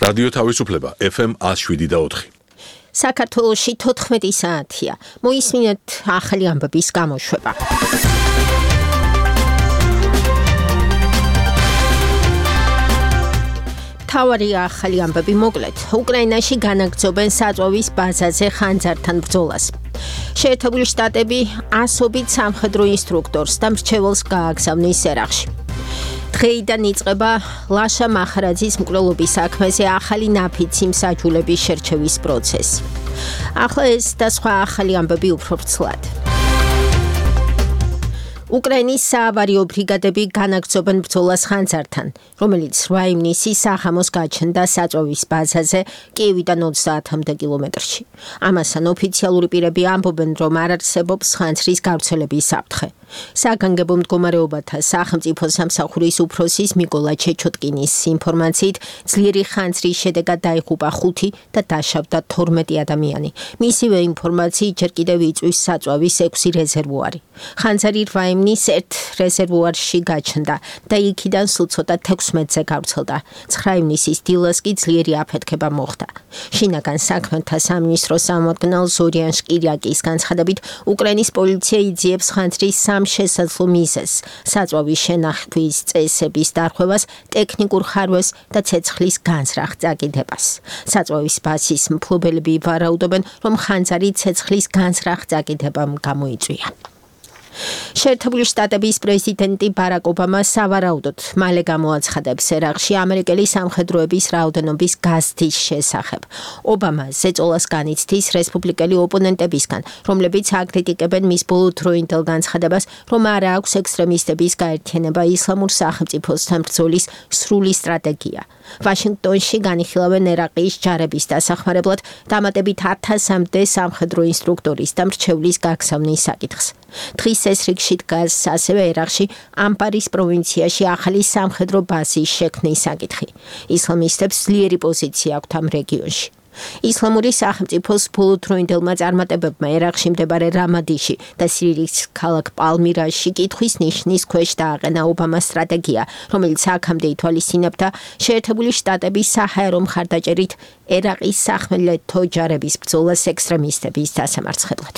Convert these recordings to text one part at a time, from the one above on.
რადიო თავისუფლება FM 107.4. საქართველოში 14 საათია. მოისმინეთ ახალი ამბების გამოშვება. თავარი ახალი ამბები მოკლედ. უკრაინაში განაგრძობენ საწვავის ბაზაზე ხანძართან ბრძოლას. შეერთებული შტატები ასობით სამხედრო ინსტრუქტორს და მრჩეველს გააგზავნის ერაყში. დღეიდან იწყება ლაშა მახარაძის მკვლელობის საქმეზე ახალი ნაფიცი მსაჯულების შერჩევის პროცესი. ახლა ეს და სხვა ახალი ამბები უფრო ვრცლად. უკრაინის საავარიო ბრიგადები განაგრძობენ ბრძოლას ხანძართან, რომელიც 8 ივნისის საღამოს გაჩნდა საწვავის ბაზაზე კიევიდან 30 კილომეტრში. ამასთან ოფიციალური პირები ამბობენ, რომ არ არსებობს ხანძრის გავრცელების საფრთხე. საგანგებო მდგომარეობათა სახელმწიფო სამსახურის უფროსის მიკოლა ჩეჩოტკინის ინფორმაციით, ძლიერი ხანძრის შედეგად დაიღუპა 5 და დაშავდა 12 ადამიანი. მისივე ინფორმაციით ჯერ კიდევ იწვის საწვავის 6 რეზერვუარი. ხანძარი 8 ივნისს ერთ რეზერვუარში გაჩნდა და იქიდან სულ ცოტა 16-ზე გავრცელდა. 9 ივნისის დილას კი ძლიერი აფეთქება მოხდა. შინაგან საქმეთა სამინისტროს წარმომადგენელ ზორიან შკირიაკის განცხადებით, უკრაინის პოლიცია იძიებს ხანძრის შესაძლო მიზეზს, საწვავის შენახვის წესების დარღვევას, ტექნიკურ ხარვას და ცეცხლის განზრახ წაკიდებას. საწვავის ბაზის მფლობელები ვარაუდობენ, რომ ხანძარი ცეცხლის განზრახ წაკიდებამ გამოიწვია. შეერთებული შტატების პრეზიდენტი ბარაკ ობამა სავარაუდოდ მალე გამოაცხადებს ერაყში ამერიკელი სამხედროების რაოდენობის გაზრდის შესახებ. ობამა ზეწოლას განიცდის რესპუბლიკელი ოპონენტებისგან, რომლებიც აკრიტიკებენ მის ბოლოდროინდელ განცხადებას, რომ არ აქვს ექსტრემისტების გაერთიანება ისლამურ სახელმწიფოსთან ბრძოლის სრული სტრატეგია. ვაშინგტონში განიხილავენ ერაყის ჯარების დასახმარებლად დამატებით 1000-მდე სამხედრო ინსტრუქტორის და მრჩევლის გაგზავნის საკითხს. დღის ეს რიგში დგას ასევე ერაყში ამპარის პროვინციაში ახალი სამხედრო ბაზის შექმნის საკითხი. ისლამისტებს ძლიერი პოზიცია აქვთ ამ რეგიონში. ისლამური სახელმწიფოს ბოლოდროინდელმა წარმატებებმა ერაყში მდებარე რამადიში და სირიის ქალაქ პალმირაში კითხვის ნიშნის ქვეშ დააყენა ობამას სტრატეგია, რომელიც აქამდე ითვალისწინებდა შეერთებული შტატების საჰაერო მხარდაჭერით ერაყის სახმელეთო ჯარების ბრძოლას ექსტრემისტების დასამარცხებლად.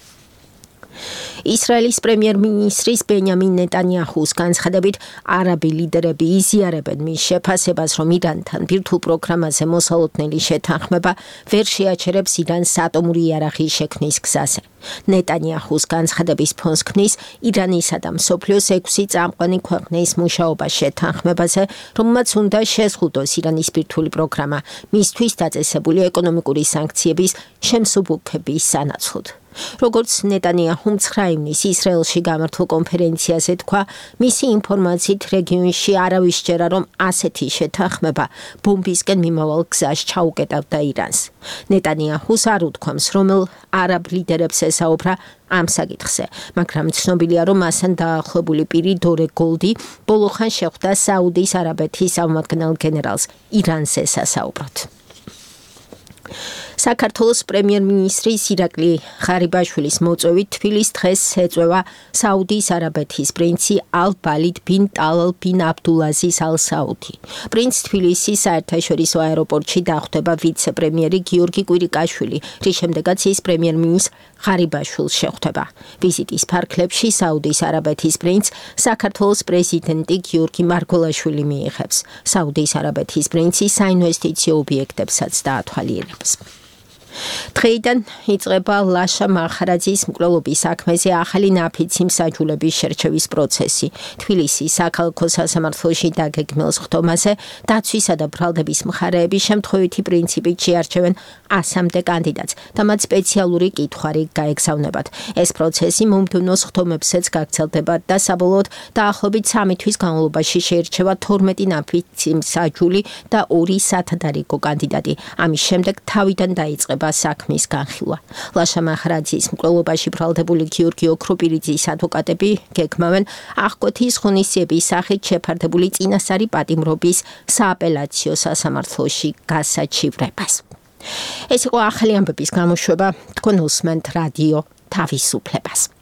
ისრაელის პრემიერ-მინისტრის ბენიამინ ნეტანიაჰუს განცხადებით, არაბი ლიდერები იზიარებენ მის შეფასებას, რომ ირანთან ბირთვულ პროგრამაზე მოსალოდნელი შეთანხმება ვერ შეაჩერებს ირანს ატომური იარაღის შექმნის გზაზე. ნეტანიაჰუს განცხადების ფონს ქმნის ირანისა და მსოფლიოს 6 წამყვანი ქვეყნის მუშაობა შეთანხმებაზე, რომელმაც უნდა შეზღუდოს ირანის ბირთვული პროგრამა, მისთვის დაწესებული ეკონომიკური სანქციების შემსუბუქების სანაცვლოდ. როგორც ნეტანიაჰუმ 9 ივნისს ისრაელში გამართულ კონფერენციაზე თქვა, მისი ინფორმაციით რეგიონში არავის სჯერა, რომ ასეთი შეთანხმება ბომბისკენ მიმავალ გზას ჩაუკეტავდა ირანს. ნეტანიაჰუს არ უთქვამს, რომელ არაბ ლიდერებს ესაუბრა ამ საკითხზე, მაგრამ ცნობილია, რომ მასთან დაახლოებული პირი დორე გოლდი ბოლოხან შეხვდა საუდის არაბეთის წარმომადგენელ გენერალს ირანს ესასაუბროთ. საქართველოს პრემიერ-მინისტრის ირაკლი ღარიბაშვილის მოწვევით თბილისს დღეს ეწევა საუდის არაბეთის პრინცი ალ-ბალიდ ბინ ტალალ ბინ აბდულაზიზ ალ-საუდი. პრინც თბილისის საერთაშორისო აეროპორტში დახვდება ვიცე-პრემიერი გიორგი კვირიკაშვილი, რის შემდეგაც ის პრემიერ-მინისტრ ღარიბაშვილს შეხვდება. ვიზიტის ფარგლებში საუდის არაბეთის პრინც საქართველოს პრეზიდენტი გიორგი მარგველაშვილი მიიღებს. საუდის არაბეთის პრინცი საინვესტიციო ობიექტებსაც დაათვალიერებს. დღეიდან იწყება ლაშა მახარაძის მკვლელობის საქმეზე ახალი ნაფიცი მსაჯულების შერჩევის პროცესი. თბილისის საქალაქო სასამართლოში დაგეგმილ სხდომაზე დაცვისა და ბრალდების მხარეები შემთხვევითი პრინციპით შეარჩევენ 100-მდე კანდიდატს და მათ სპეციალური კითხვარი გაეგზავნებათ. ეს პროცესი მომდევნო სხდომებსაც გაგრძელდება და საბოლოოდ დაახლოებით 3 თვის განმავლობაში შეირჩევა 12 ნაფიცი მსაჯული და 2 სათადარიგო კანდიდატი. ამის შემდეგ თავიდან დაიწყება საქმის განხილვა. ლაშა მახარაძის მკვლელობაში ბრალდებული გიორგი ოქროპირიძის ადვოკატები გეგმავენ აღკვეთის ღონისძიების სახით შეფარდებული წინასწარი პატიმრობის სააპელაციო სასამართლოში გასაჩივრებას. ეს იყო ახალი ამბების გამოშვება. თქვენ უსმენთ რადიო თავისუფლებას.